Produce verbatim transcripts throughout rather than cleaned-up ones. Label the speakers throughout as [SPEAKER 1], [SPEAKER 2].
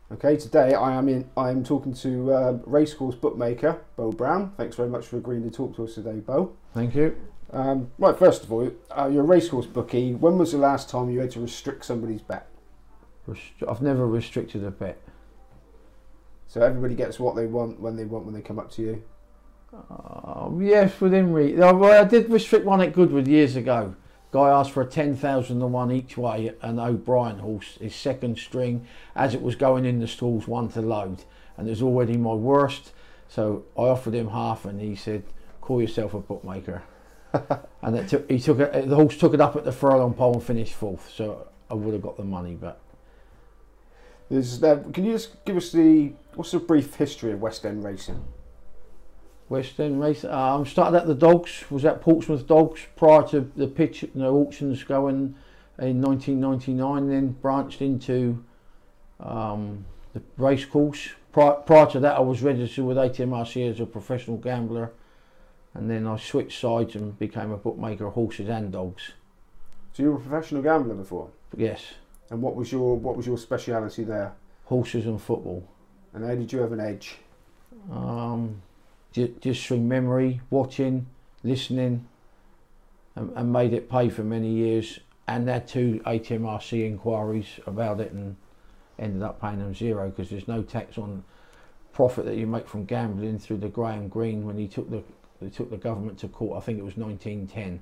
[SPEAKER 1] Okay, today I am in. I am talking to uh, racecourse bookmaker Bo Brown. Thanks very much for agreeing to talk to us today, Bo.
[SPEAKER 2] Thank you.
[SPEAKER 1] Um, right, first of all, uh, you're a racehorse bookie. When was the last time you had to restrict somebody's bet?
[SPEAKER 2] Restri- I've never restricted a bet.
[SPEAKER 1] So everybody gets what they want when they want when they come up to you.
[SPEAKER 2] Um, yes, within reason. Well, I did restrict one at Goodwood years ago. Guy asked for a ten thousand to one each way, an O'Brien horse, his second string, as it was going in the stalls, one to load, and it was already my worst. So I offered him half, and he said, "Call yourself a bookmaker." And it took, he took it. The horse took it up at the furlong pole and finished fourth. So I would have got the money, but.
[SPEAKER 1] There's, uh, can you just give us the what's the brief history of West End racing?
[SPEAKER 2] West End race. Um, started at the Dogs. Was at Portsmouth Dogs prior to the pitch, you know, auctions going in nineteen ninety-nine. Then branched into um, the race course. Prior, prior to that, I was registered with A T M R C as a professional gambler, and then I switched sides and became a bookmaker of horses and dogs.
[SPEAKER 1] So you were a professional gambler before,
[SPEAKER 2] Yes,
[SPEAKER 1] and what was your what was your speciality there?
[SPEAKER 2] horses and football.
[SPEAKER 1] And how did you have an edge?
[SPEAKER 2] Um, ju- just through memory, watching, listening, and, and made it pay for many years. And had two A T M R C inquiries about it, and ended up paying them zero because there's no tax on profit that you make from gambling through the Graham Greene when he took the they took the government to court. I think it was nineteen ten.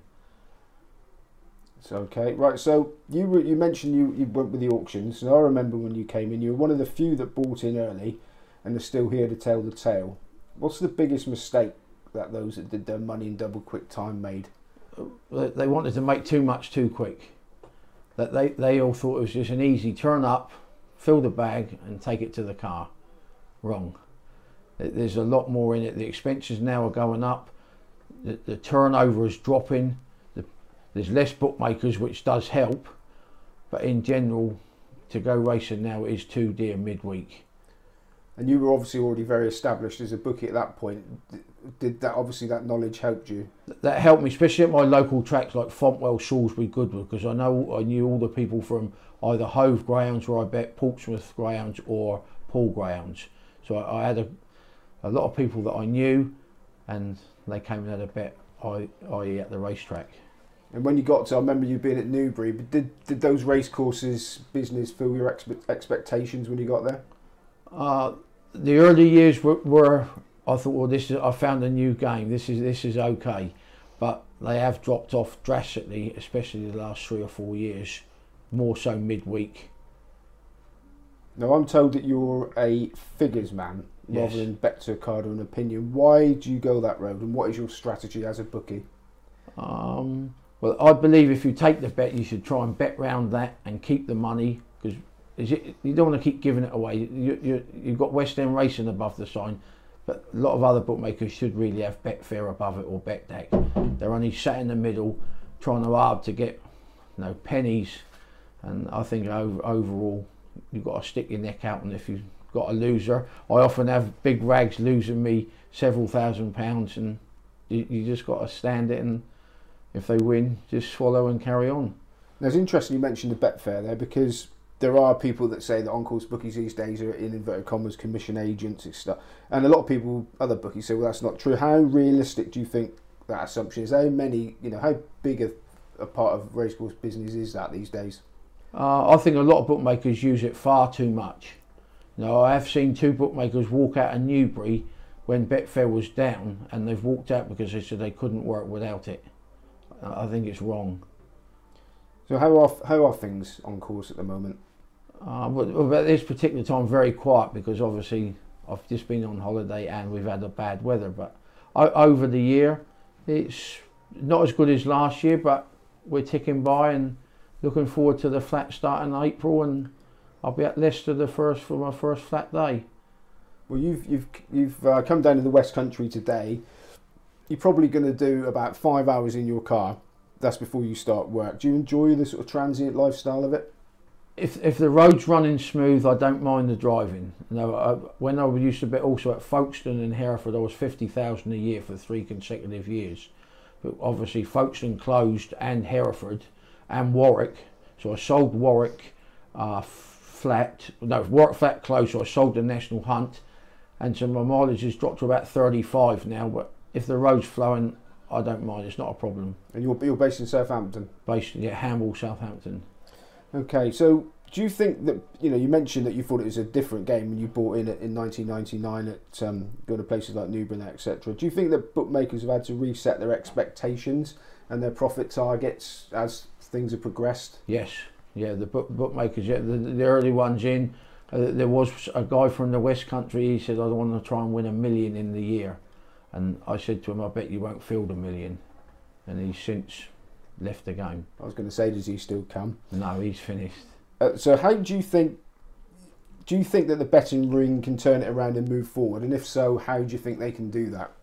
[SPEAKER 1] So okay, right. So you were, you mentioned you, you went with the auctions, and I remember when you came in, you were one of the few that bought in early, and are still here to tell the tale. What's the biggest mistake that those that did their money in double quick time made?
[SPEAKER 2] They wanted to make too much too quick. That they they all thought it was just an easy turn up, fill the bag, and take it to the car. Wrong. There's a lot more in it. The expenses now are going up. The, the turnover is dropping. The, there's less bookmakers, which does help. But in general, to go racing now is too dear midweek.
[SPEAKER 1] And you were obviously already very established as a bookie at that point. Did that obviously that knowledge helped you?
[SPEAKER 2] That helped me, especially at my local tracks like Fontwell, Salisbury, Goodwood, because I know I knew all the people from either Hove Grounds, where I bet, Portsmouth Grounds, or Paul Grounds. So I, I had a, a lot of people that I knew, and they came and had a bet, I, that is at the racetrack.
[SPEAKER 1] And when you got to, I remember you being at Newbury, but did, did those race courses business fill your expe- expectations when you got there?
[SPEAKER 2] Uh, the early years were, were, I thought, well, this is, I found a new game. This is this is okay, but they have dropped off drastically, especially the last three or four years, more so midweek.
[SPEAKER 1] Now I'm told that you're a figures man rather
[SPEAKER 2] Yes.
[SPEAKER 1] than bet to a card or an opinion. Why do you go that road, and what is your strategy as a bookie?
[SPEAKER 2] Um, well, I believe if you take the bet, you should try and bet round that and keep the money, because you don't want to keep giving it away. You, you, you've got West End Racing above the sign, but a lot of other bookmakers should really have Betfair above it or BetDeck. They're only sat in the middle, trying to hard to get, you know, pennies. And I think over, overall, you've got to stick your neck out, and if you've got a loser, I often have big rags losing me several thousand pounds, and you, you just got to stand it, and if they win, just swallow and carry on.
[SPEAKER 1] Now it's interesting you mentioned the Betfair there, because there are people that say that on-course bookies these days are, in inverted commas, commission agents and stuff, and a lot of people, other bookies, say, well, that's not true. How realistic do you think that assumption is? How many, you know, how big a, a part of racecourse business is that these days?
[SPEAKER 2] Uh, I think a lot of bookmakers use it far too much. Now, I have seen two bookmakers walk out of Newbury when Betfair was down, and they've walked out because they said they couldn't work without it. I think it's wrong.
[SPEAKER 1] So how are how are things on course at the moment?
[SPEAKER 2] Uh, but, but at this particular time, very quiet, because obviously I've just been on holiday and we've had a bad weather. But o- over the year, it's not as good as last year, but we're ticking by and looking forward to the flat start in April, and I'll be at Leicester the first for my first flat day.
[SPEAKER 1] Well, you've you've you've uh, come down to the West Country today. You're probably going to do about five hours in your car. That's before you start work. Do you enjoy the sort of transient lifestyle of it?
[SPEAKER 2] If if the road's running smooth, I don't mind the driving. You know, I, when I used to bet also at Folkestone and Hereford, I was fifty thousand a year for three consecutive years. But obviously Folkestone closed, and Hereford and Warwick. So I sold Warwick, uh, flat, no, worked flat close, so I sold the National Hunt, and so my mileage has dropped to about thirty-five now, but if the road's flowing, I don't mind, it's not a problem.
[SPEAKER 1] And you're, you're based in Southampton?
[SPEAKER 2] Based, yeah, Hamble, Southampton.
[SPEAKER 1] Okay, so do you think that, you know, you mentioned that you thought it was a different game when you bought in it in nineteen ninety-nine at um, going to places like Newbury, et cetera. Do you think that bookmakers have had to reset their expectations and their profit targets as things have progressed?
[SPEAKER 2] Yes, yeah, the book, bookmakers, yeah, the, the early ones in, uh, there was a guy from the West Country, he said, I want to try and win a million in the year. And I said to him, I bet you won't field a million. And he's since left the game.
[SPEAKER 1] I was going to say, does he still come?
[SPEAKER 2] No, he's finished.
[SPEAKER 1] Uh, so how do you think, do you think that the betting ring can turn it around and move forward? And if so, how do you think they can do that?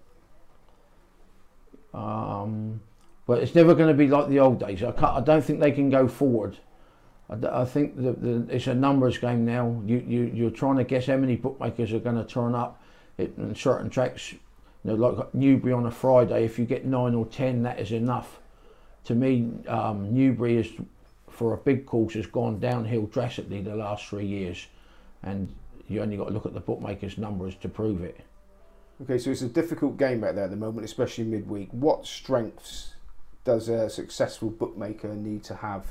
[SPEAKER 2] Um, but it's never going to be like the old days. I, can't, I don't think they can go forward. I, I think the, the, it's a numbers game now. You, you, you're trying to guess how many bookmakers are going to turn up it, in certain tracks. You know, like Newbury on a Friday, if you get nine or ten, that is enough. To me, um, Newbury is, for a big course, has gone downhill drastically the last three years, and you only got to look at the bookmakers' numbers to prove it.
[SPEAKER 1] Okay, so it's a difficult game out there at the moment, especially midweek. What strengths does a successful bookmaker need to have?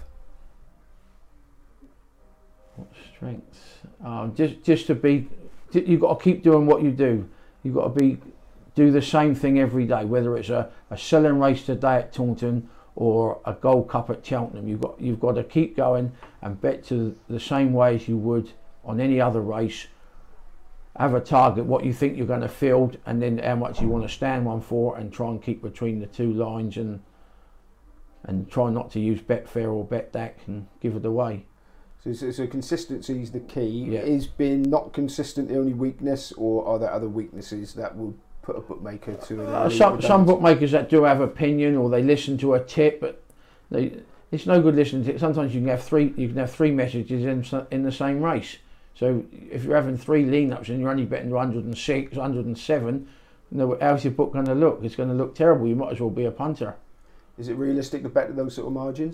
[SPEAKER 2] What strengths? Um, just, just to be, you've got to keep doing what you do. You've got to be, do the same thing every day, whether it's a, a selling race today at Taunton or a Gold Cup at Cheltenham. You've got, you've got to keep going and bet to the same way as you would on any other race. Have a target, what you think you're going to field, and then how much you want to stand one for, and try and keep between the two lines, and and try not to use Betfair or BetDAC and give it away.
[SPEAKER 1] So, so, so consistency is the key.
[SPEAKER 2] Yeah.
[SPEAKER 1] Is being not consistent the only weakness, or are there other weaknesses that will put a bookmaker to an
[SPEAKER 2] Uh, some, some bookmakers that do have opinion, or they listen to a tip, but they, it's no good listening to it. Sometimes you can have three, you can have three messages in in the same race. So if you're having three lean-ups and you're only betting one hundred and six, one hundred and seven, you know, how's your book going to look? It's going to look terrible. You might as well be a punter.
[SPEAKER 1] Is it realistic to bet at those sort of margins?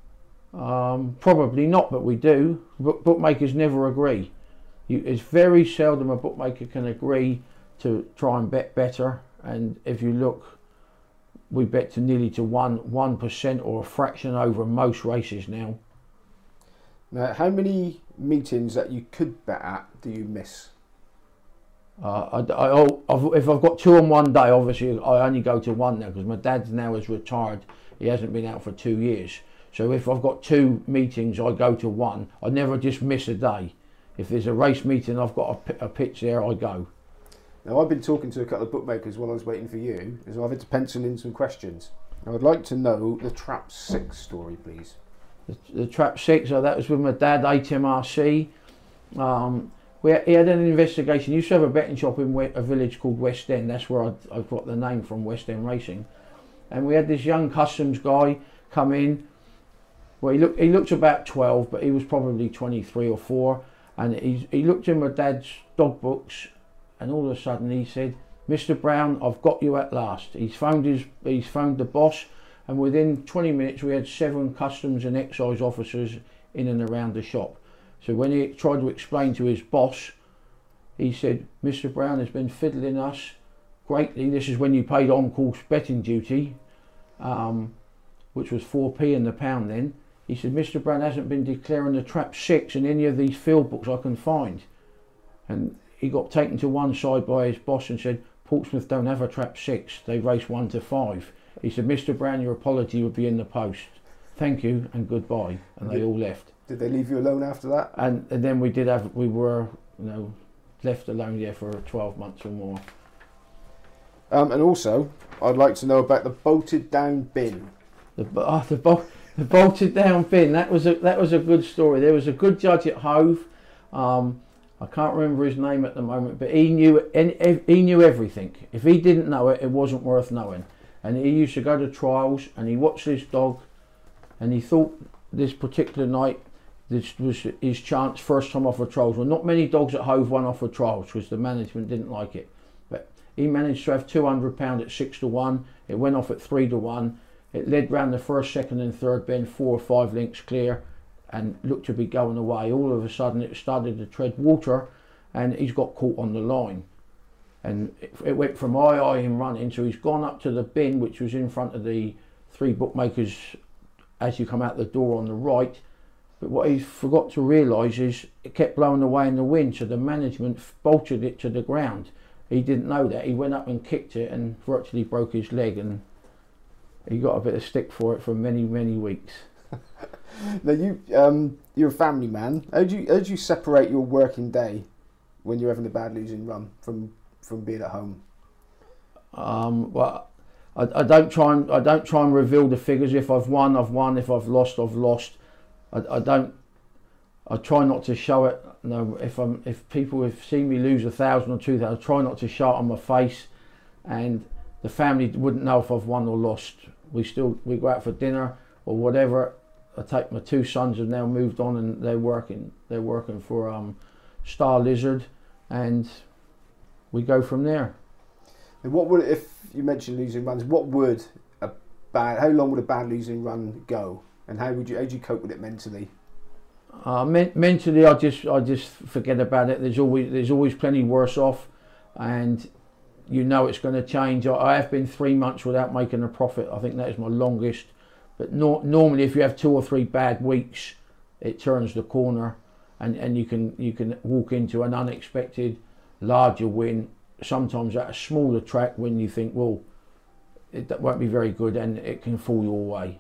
[SPEAKER 2] Um, probably not, but we do. Book, bookmakers never agree. You, it's very seldom a bookmaker can agree to try and bet better. And if you look, we bet to nearly to one one percent or a fraction over most races now.
[SPEAKER 1] Now, how many meetings that you could bet at do you miss?
[SPEAKER 2] Uh, I, I, I've, if I've got two on one day, obviously I only go to one now, because my dad now is retired. He hasn't been out for two years. So if I've got two meetings, I go to one. I never just miss a day. If there's a race meeting, I've got a, a pitch there, I go.
[SPEAKER 1] Now, I've been talking to a couple of bookmakers while I was waiting for you, as I've had to pencil in some questions. Now, I'd like to know the Trap Six story, please.
[SPEAKER 2] The, the Trap Six, so that was with my dad, H M R C. Um, we had, he had an investigation. He used to have a betting shop in a village called West End. That's where I, I got the name from, West End Racing. And we had this young customs guy come in. Well, he looked he looked about twelve, but he was probably twenty-three or four. And he he looked in my dad's dog books, and all of a sudden he said, "Mister Brown, I've got you at last." He's phoned his he's phoned the boss. And within twenty minutes we had seven customs and excise officers in and around the shop. So when he tried to explain to his boss, he said, "Mister Brown has been fiddling us greatly." This is when you paid on-course betting duty, um, which was four p in the pound then. He said, "Mister Brown hasn't been declaring the Trap Six in any of these field books I can find." And he got taken to one side by his boss and said, "Portsmouth don't have a Trap Six, they race one to five." He said, "Mister Brown, your apology would be in the post. Thank you and goodbye." And they all left.
[SPEAKER 1] Did they leave you alone after that?
[SPEAKER 2] And, and then we did have, we were, you know, left alone there for twelve months or more.
[SPEAKER 1] Um, and also, I'd like to know about the bolted down bin.
[SPEAKER 2] The, oh, the, bol the bolted down bin, that was, a, that was a good story. There was a good judge at Hove. Um, I can't remember his name at the moment, but he knew, he knew everything. If he didn't know it, it wasn't worth knowing. And he used to go to trials, and he watched this dog, and he thought this particular night this was his chance, first time off of trials. Well, not many dogs at Hove won off of trials because the management didn't like it. But he managed to have two hundred pounds at six to one. It went off at three to one. It led round the first, second and third bend, four or five links clear. and looked to be going away. All of a sudden it started to tread water, and he's got caught on the line. And it, it went from I I him running, so he's gone up to the bin which was in front of the three bookmakers as you come out the door on the right. But what he forgot to realise is it kept blowing away in the wind, so the management bolted it to the ground. He didn't know that. He went up and kicked it and virtually broke his leg, and he got a bit of stick for it for many, many weeks.
[SPEAKER 1] Now you, um, you're a family man. How do you how do you separate your working day when you're having a bad losing run from from being at home?
[SPEAKER 2] Um, well, I, I don't try and I don't try and reveal the figures. If I've won, I've won. If I've lost, I've lost. I, I don't. I try not to show it. No, if I'm if people have seen me lose a thousand or two thousand, I try not to show it on my face, and the family wouldn't know if I've won or lost. We still we go out for dinner or whatever. I take my two sons have now moved on, and they're working. They're working for um, Star Lizard, and we go from there.
[SPEAKER 1] And what would, if you mentioned losing runs, what would a bad? How long would a bad losing run go? And how would you how do you cope with it mentally?
[SPEAKER 2] Uh, men mentally, I just I just forget about it. There's always there's always plenty worse off, and you know it's going to change. I, I have been three months without making a profit. I think that is my longest. But no, normally, if you have two or three bad weeks, it turns the corner, and and you can you can walk into an unexpected larger win. Sometimes at a smaller track when you think, well, it that won't be very good, and it can fall your way.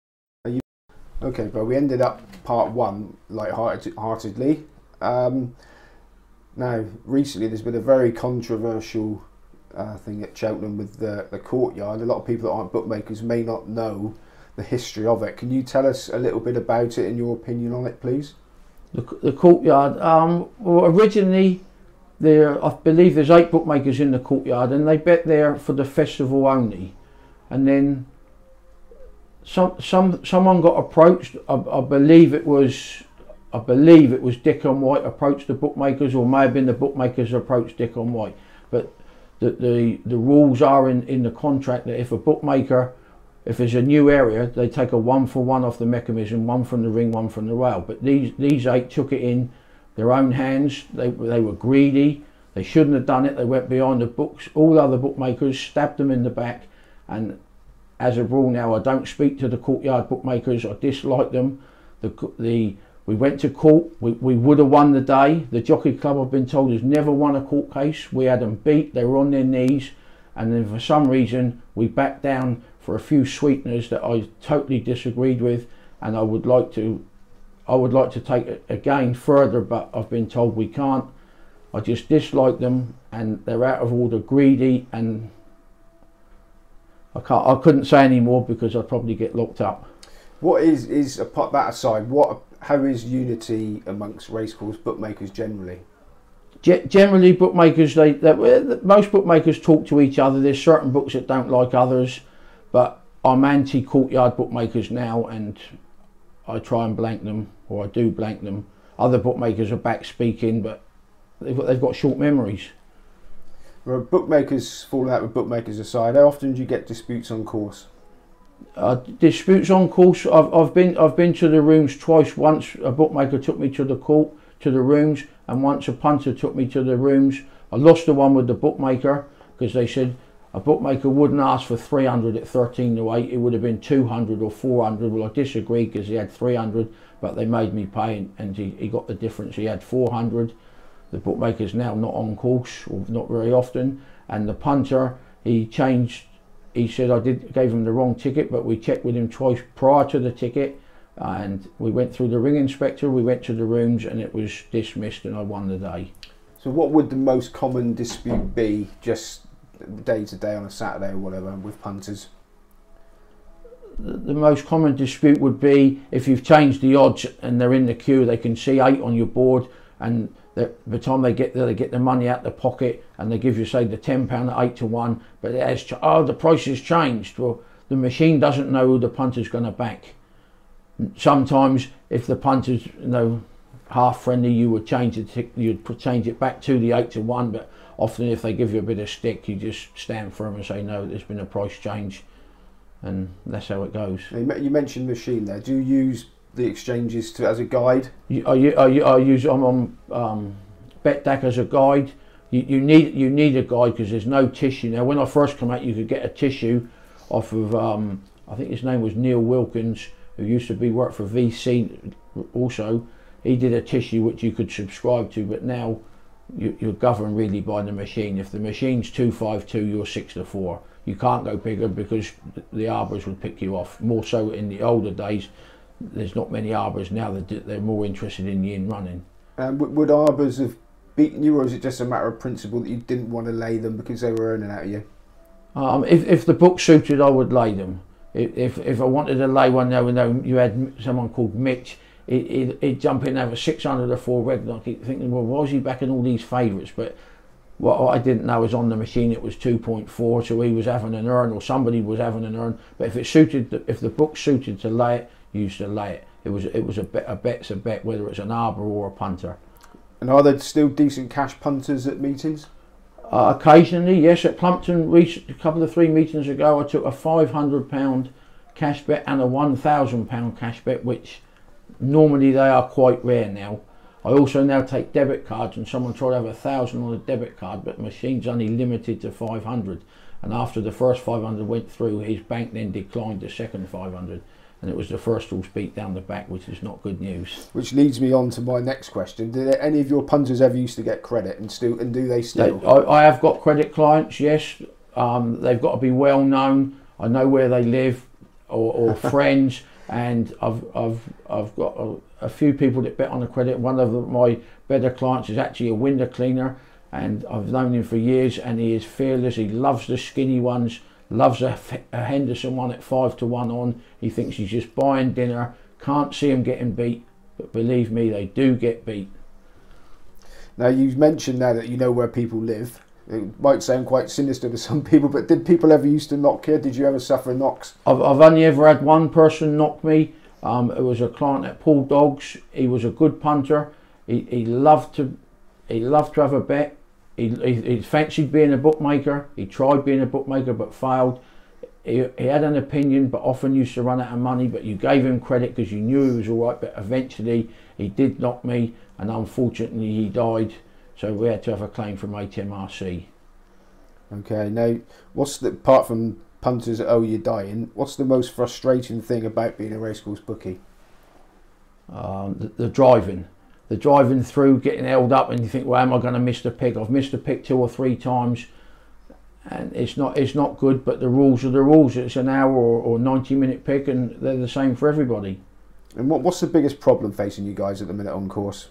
[SPEAKER 1] Okay, but we ended up part one light-heartedly. Um, now, recently there's been a very controversial uh, thing at Cheltenham with the, the courtyard. A lot of people that aren't bookmakers may not know the history of it. Can you tell us a little bit about it and your opinion on it, please?
[SPEAKER 2] The, the courtyard, um, well, originally, there I believe there's eight bookmakers in the courtyard, and they bet there for the festival only. And then Some, some, someone got approached. I, I believe it was, I believe it was Dickon White approached the bookmakers, or may have been the bookmakers approached Dickon White. But the the the rules are in in the contract that if a bookmaker, if there's a new area, they take a one for one off the mechanism, one from the ring, one from the rail. But these these eight took it in their own hands. They they were greedy. They shouldn't have done it. They went behind the books. All other bookmakers stabbed them in the back, and as a rule now, I don't speak to the courtyard bookmakers. I dislike them. The the we went to court. We we would have won the day. The Jockey Club, I've been told, has never won a court case. We had them beat. They were on their knees, and then for some reason we backed down for a few sweeteners that I totally disagreed with, and I would like to, I would like to take it again further, but I've been told we can't. I just dislike them, and they're out of order, greedy, and I can't. I couldn't say any more because I'd probably get locked up.
[SPEAKER 1] What is is apart that aside? What how is unity amongst racecourse bookmakers generally?
[SPEAKER 2] Ge generally, bookmakers they, they most bookmakers talk to each other. There's certain books that don't like others, but I'm anti courtyard bookmakers now, and I try and blank them, or I do blank them. Other bookmakers are back speaking, but they've got, they've got short memories.
[SPEAKER 1] Well, bookmakers falling out with bookmakers aside, how often do you get disputes on course?
[SPEAKER 2] Uh, disputes on course. I've I've been I've been to the rooms twice. Once a bookmaker took me to the court to the rooms, and once a punter took me to the rooms. I lost the one with the bookmaker because they said a bookmaker wouldn't ask for three hundred at thirteen to eight. It would have been two hundred or four hundred. Well, I disagreed because he had three hundred, but they made me pay, and, and he, he got the difference. He had four hundred. The bookmaker's now not on course, or not very often, and the punter, he changed. He said I did gave him the wrong ticket, but we checked with him twice prior to the ticket, and we went through the ring inspector. We went to the rooms, and it was dismissed, and I won the day.
[SPEAKER 1] So, what would the most common dispute be, just day to day on a Saturday or whatever, with punters?
[SPEAKER 2] The, the most common dispute would be if you've changed the odds and they're in the queue. They can see eight on your board, and by the time they get there, they get the money out of their pocket, and they give you, say, the ten pound at eight to one, but it has, oh, the price has changed. Well, the machine doesn't know who the punter's going to back. Sometimes, if the punter's, you know, half friendly, you would change it, you'd change it back to the eight to one, but often if they give you a bit of stick, you just stand firm and say, no, there's been a price change, and that's how it goes.
[SPEAKER 1] You mentioned machine there. Do you use the exchanges to as a guide?
[SPEAKER 2] You, I, I, I use I'm on um, BetDAQ as a guide. You, you need you need a guide because there's no tissue now. When I first came out, you could get a tissue off of um, I think his name was Neil Wilkins, who used to be work for V C. Also, he did a tissue which you could subscribe to, but now you, you're governed really by the machine. If the machine's two five two, you're six to four. You can't go bigger because the arbors would pick you off. More so in the older days. There's not many arbors now that they're more interested in the in running.
[SPEAKER 1] Um, would arbors have beaten you, or is it just a matter of principle that you didn't want to lay them because they were earning out of you?
[SPEAKER 2] Um, if if the book suited, I would lay them. If if, if I wanted to lay one, now and you had someone called Mitch, he'd, he'd, he'd jump in and have a six hundred or four red, and I keep thinking, well, why is he backing all these favourites? But what I didn't know is on the machine it was two point four, so he was having an earn, or somebody was having an earn. But if it suited, if the book suited to lay it, you used to lay it. It was it was a bet. A bet's a bet, whether it's an arbor or a punter.
[SPEAKER 1] And are there still decent cash punters at meetings?
[SPEAKER 2] Uh, occasionally, yes. At Plumpton, we, a couple of three meetings ago, I took a five hundred pound cash bet and a one thousand pound cash bet, which normally they are quite rare now. I also now take debit cards, and someone tried to have a thousand on a debit card, but the machine's only limited to five hundred. And after the first five hundred went through, his bank then declined the second five hundred. And it was the first horse beat down the back, which is not good news.
[SPEAKER 1] Which leads me on to my next question. Did any of your punters ever used to get credit, and still, and do they still?
[SPEAKER 2] They, I, I have got credit clients, yes. Um, they've got to be well known. I know where they live, or, or friends, and I've I've I've got a, a few people that bet on the credit. One of the, my better clients is actually a window cleaner, and I've known him for years, and he is fearless. He loves the skinny ones. Loves a, a Henderson one at five to one on. He thinks he's just buying dinner. Can't see him getting beat, but believe me, they do get beat.
[SPEAKER 1] Now, you mentioned now that you know where people live. It might sound quite sinister to some people, but did people ever used to knock you? Did you ever suffer knocks?
[SPEAKER 2] I've, I've only ever had one person knock me. Um, it was a client at Paul Dogs. He was a good punter. He, he loved to he loved to have a bet. He, he, he fancied being a bookmaker. He tried being a bookmaker but failed. He, he had an opinion, but often used to run out of money. But you gave him credit because you knew he was all right. But eventually he did knock me, and unfortunately he died. So we had to have a claim from H M R C.
[SPEAKER 1] Okay. Now, what's the, apart from punters that owe you dying, what's the most frustrating thing about being a racecourse bookie?
[SPEAKER 2] Um, the, the driving. The driving through, getting held up, and you think, well, am I going to miss the pick? I've missed the pick two or three times, and it's not it's not good. But the rules are the rules. It's an hour or, or ninety minute pick, and they're the same for everybody.
[SPEAKER 1] And what what's the biggest problem facing you guys at the minute on course?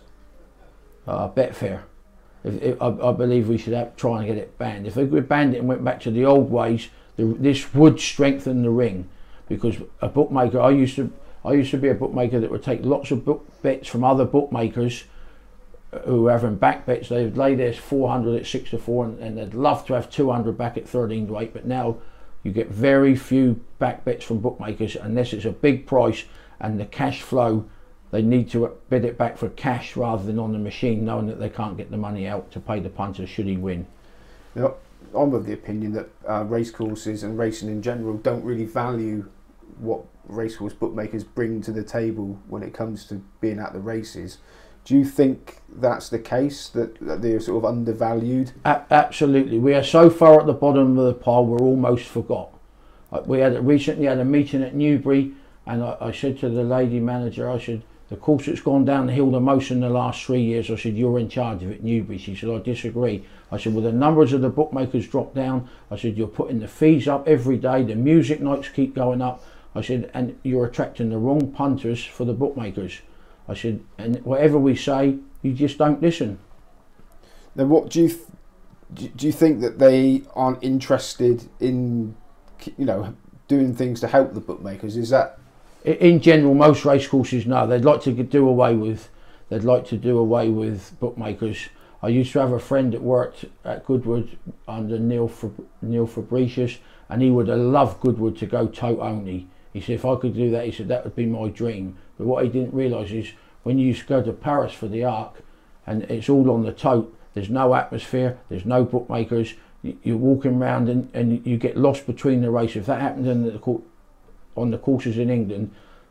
[SPEAKER 2] Uh, Betfair. If, if, I, I believe we should have, try and get it banned. If we banned it and went back to the old ways, the, this would strengthen the ring, because a bookmaker. I used to. I used to be a bookmaker that would take lots of book bets from other bookmakers who were having back bets. They would lay theirs four hundred at six to four, and, and they'd love to have two hundred back at thirteen to eight. But now you get very few back bets from bookmakers unless it's a big price and the cash flow. They need to bid it back for cash rather than on the machine, knowing that they can't get the money out to pay the punter should he win.
[SPEAKER 1] Now, I'm of the opinion that uh, racecourses and racing in general don't really value what racehorse bookmakers bring to the table when it comes to being at the races. Do you think that's the case, that, that they're sort of undervalued?
[SPEAKER 2] A- absolutely. We are so far at the bottom of the pile we're almost forgot. Uh, we had recently had a meeting at Newbury, and I, I said to the lady manager, I said, the course that's gone down the hill the most in the last three years, I said, you're in charge of it, Newbury. She said, I disagree. I said, well, the numbers of the bookmakers dropped down. I said, you're putting the fees up every day, the music nights keep going up. I said, and you're attracting the wrong punters for the bookmakers. I said, and whatever we say, you just don't listen.
[SPEAKER 1] Now, what do you th- do? You think that they aren't interested in, you know, doing things to help the bookmakers? Is that
[SPEAKER 2] in general? Most racecourses, no. They'd like to do away with. They'd like to do away with bookmakers. I used to have a friend that worked at Goodwood under Neil Fab- Neil Fabricius, and he would have loved Goodwood to go tote only. He said, if I could do that, he said, that would be my dream. But what he didn't realise is when you used to go to Paris for the Arc, and it's all on the tote, there's no atmosphere, there's no bookmakers, you're walking around and, and you get lost between the races. If that happened in the, on the courses in England,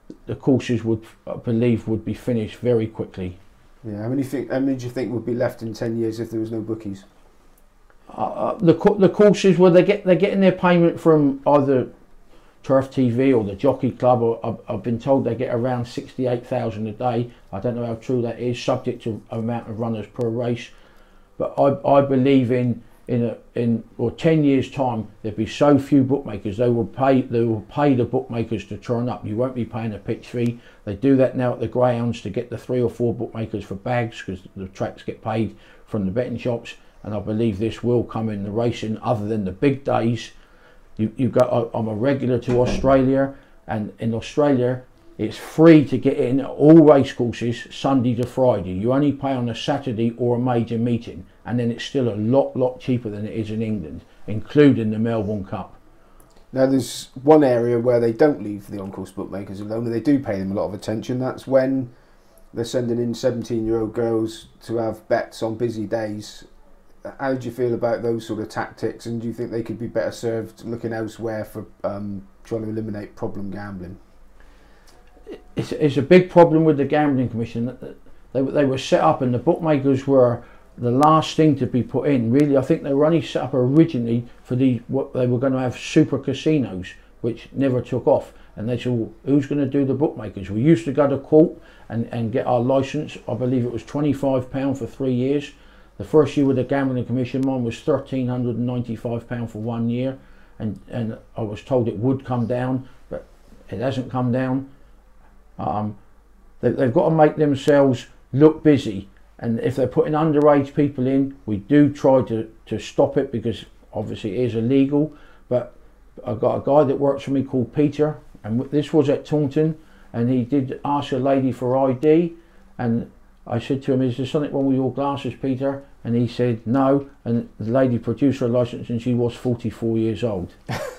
[SPEAKER 2] the courses would, I believe, would be finished very quickly.
[SPEAKER 1] Yeah, how many think? How many do you think would be left in ten years if there was no bookies?
[SPEAKER 2] Uh, the the courses where they get they're getting their payment from either Turf T V or the Jockey Club, or I've, I've been told they get around sixty-eight thousand a day. I don't know how true that is, subject to amount of runners per race. But I I believe in in a, in or ten years time there'd be so few bookmakers, they will pay they will pay the bookmakers to turn up. You won't be paying a pitch fee. They do that now at the grounds to get the three or four bookmakers for bags, because the tracks get paid from the betting shops. And I believe this will come in the racing, other than the big days. You, you've got, I'm a regular to Australia, and in Australia it's free to get in all race courses Sunday to Friday. You only pay on a Saturday or a major meeting, and then it's still a lot, lot cheaper than it is in England, including the Melbourne Cup.
[SPEAKER 1] Now there's one area where they don't leave the on-course bookmakers alone, and they do pay them a lot of attention. That's when they're sending in seventeen year old girls to have bets on busy days. How do you feel about those sort of tactics, and do you think they could be better served looking elsewhere for um, trying to eliminate problem gambling?
[SPEAKER 2] It's, it's a big problem with the Gambling Commission. They, they were set up, and the bookmakers were the last thing to be put in. Really, I think they were only set up originally for the what they were going to have super casinos, which never took off. And they said, well, who's going to do the bookmakers? We used to go to court and, and get our licence. I believe it was twenty-five pounds for three years. The first year with the Gambling Commission, mine was one thousand three hundred and ninety-five pounds for one year, and, and I was told it would come down, but it hasn't come down. Um, they, they've got to make themselves look busy, and if they're putting underage people in, we do try to, to stop it, because obviously it is illegal. But I've got a guy that works for me called Peter, and this was at Taunton, and he did ask a lady for I D, and I said to him, is there something wrong with your glasses, Peter? And he said no, and the lady produced her licence, and she was forty-four years old.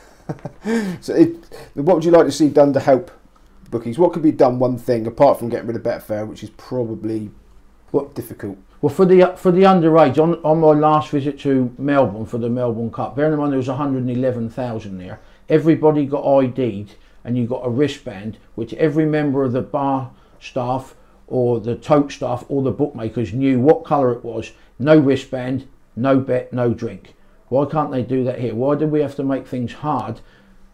[SPEAKER 1] So it, what would you like to see done to help bookies? What could be done, one thing, apart from getting rid of Betfair, which is probably what, difficult?
[SPEAKER 2] Well, for the for the underage, on, on my last visit to Melbourne for the Melbourne Cup, bearing in mind there was one hundred and eleven thousand there, everybody got I D'd, and you got a wristband, which every member of the bar staff or the tote staff or the bookmakers knew what colour it was. No wristband, no bet, no drink. Why can't they do that here? Why do we have to make things hard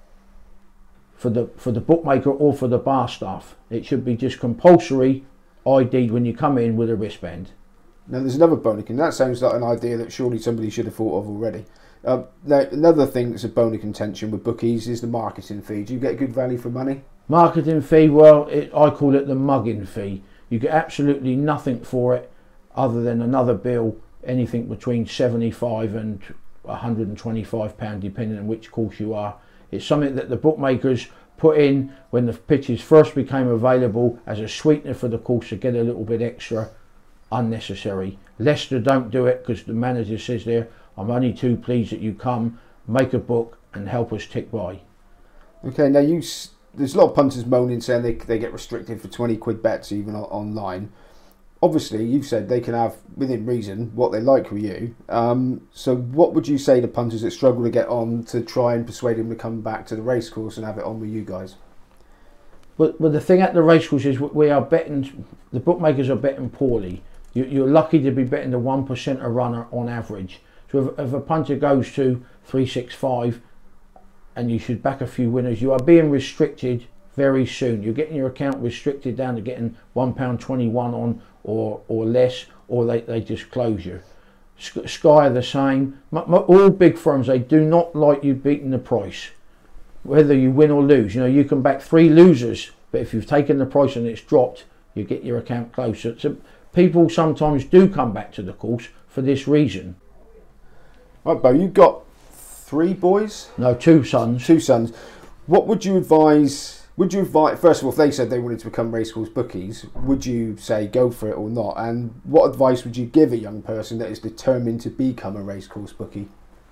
[SPEAKER 2] for the for the bookmaker or for the bar staff? It should be just compulsory I D when you come in with a wristband.
[SPEAKER 1] Now there's another bonus, and that sounds like an idea that surely somebody should have thought of already. Uh, now, another thing that's a bone of contention with bookies is the marketing fee. Do you get good value for money?
[SPEAKER 2] Marketing fee, well, it, I call it the mugging fee. You get absolutely nothing for it other than another bill, anything between seventy-five and one hundred and twenty-five pounds, depending on which course you are. It's something that the bookmakers put in when the pitches first became available as a sweetener for the course to get a little bit extra. Unnecessary. Leicester don't do it because the manager says there, I'm only too pleased that you come, make a book and help us tick by.
[SPEAKER 1] Okay, now you, there's a lot of punters moaning saying they, they get restricted for twenty quid bets even online. Obviously, you've said they can have, within reason, what they like with you. Um, so what would you say to punters that struggle to get on to try and persuade them to come back to the racecourse and have it on with you guys?
[SPEAKER 2] But, but the thing at the racecourse is we are betting, the bookmakers are betting poorly. You, you're lucky to be betting the one percent a runner on average. So if, if a punter goes to three six five and you should back a few winners, you are being restricted very soon. You're getting your account restricted down to getting one pound twenty-one on or or less, or they, they just close you. Sky are the same. All big firms, they do not like you beating the price, whether you win or lose. You know, you can back three losers, but if you've taken the price and it's dropped, you get your account closed. So, so people sometimes do come back to the course for this reason.
[SPEAKER 1] Right, Bo, you've got three boys?
[SPEAKER 2] No, two sons.
[SPEAKER 1] Two sons. What would you advise? Would you advise, first of all, if they said they wanted to become racecourse bookies, would you say go for it or not? And what advice would you give a young person that is determined to become a racecourse bookie?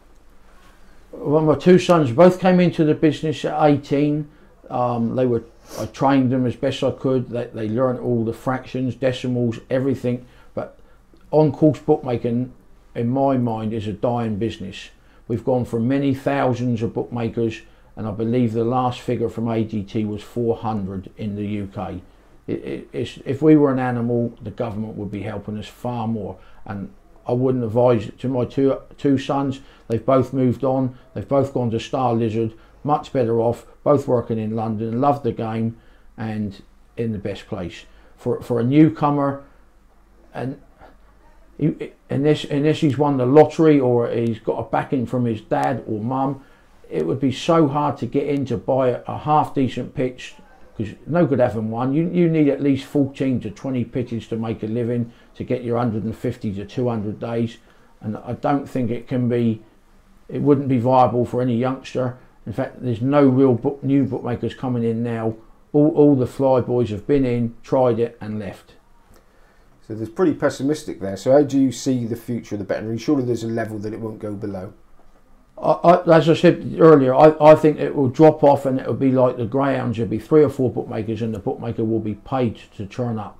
[SPEAKER 2] Well, my two sons both came into the business at eighteen. Um, they were, I trained them as best I could. They, they learned all the fractions, decimals, everything. But on-course bookmaking, in my mind, is a dying business. We've gone from many thousands of bookmakers and I believe the last figure from A G T was four hundred in the U K. It, it, it's, if we were an animal, the government would be helping us far more, and I wouldn't advise it to my two two sons. They've both moved on. They've both gone to Star Lizard, much better off, both working in London, love the game and in the best place. For for a newcomer, and he, unless, unless he's won the lottery or he's got a backing from his dad or mum, it would be so hard to get in to buy a, a half decent pitch, because no good having one. You, you need at least fourteen to twenty pitches to make a living, to get your one hundred fifty to two hundred days, and I don't think it can be, it wouldn't be viable for any youngster. In fact, there's no real book, new bookmakers coming in now. All, all the fly boys have been in, tried it and left.
[SPEAKER 1] So there's pretty pessimistic there. So how do you see the future of the betting? Surely there's a level that it won't go below.
[SPEAKER 2] I, I, as I said earlier, I, I think it will drop off, and it will be like the greyhounds. There'll be three or four bookmakers, and the bookmaker will be paid to turn up.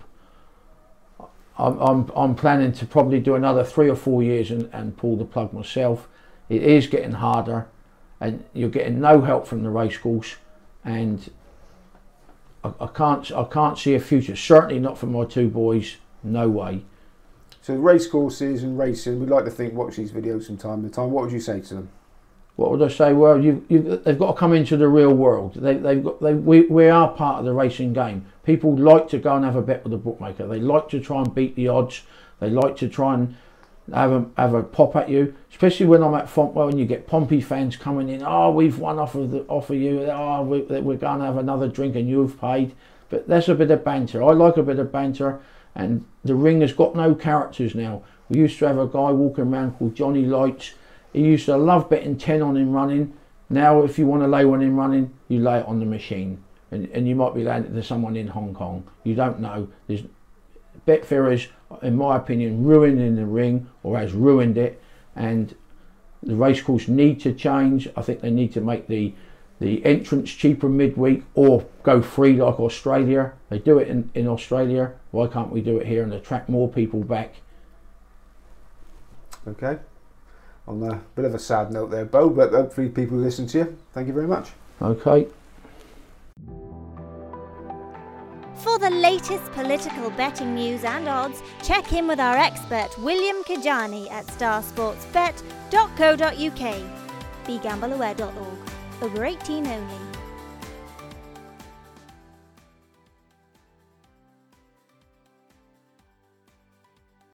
[SPEAKER 2] I'm, I'm, I'm planning to probably do another three or four years and, and pull the plug myself. It is getting harder, and you're getting no help from the racecourse, and I, I can't I can't see a future. Certainly not for my two boys. No way.
[SPEAKER 1] So race courses and racing, we'd like to think, watch these videos from time to time. What would you say to them?
[SPEAKER 2] What would I say? Well, you, you, they've got to come into the real world. They, they've got, they, we, we are part of the racing game. People like to go and have a bet with a bookmaker. They like to try and beat the odds. They like to try and have a, have a pop at you. Especially when I'm at Fontwell and you get Pompey fans coming in. Oh, we've won off of, the, off of you. Oh, we, we're going to have another drink and you've paid. But there's a bit of banter. I like a bit of banter. And the ring has got no characters now. We used to have a guy walking around called Johnny Lights. He used to love betting ten on him running. Now if you want to lay one in running, you lay it on the machine. And, and you might be laying it to someone in Hong Kong. You don't know. There's, Betfair is, in my opinion, ruining the ring, or has ruined it. And the racecourse need to change. I think they need to make the the entrance cheaper midweek, or go free like Australia. They do it in, in Australia. Why can't we do it here and attract more people back?
[SPEAKER 1] Okay. On a bit of a sad note there, Bo, but hopefully people listen to you. Thank you very much.
[SPEAKER 2] Okay.
[SPEAKER 3] For the latest political betting news and odds, check in with our expert William Kijani at star sports bet dot co dot uk. be gamble aware dot org. Over eighteen only.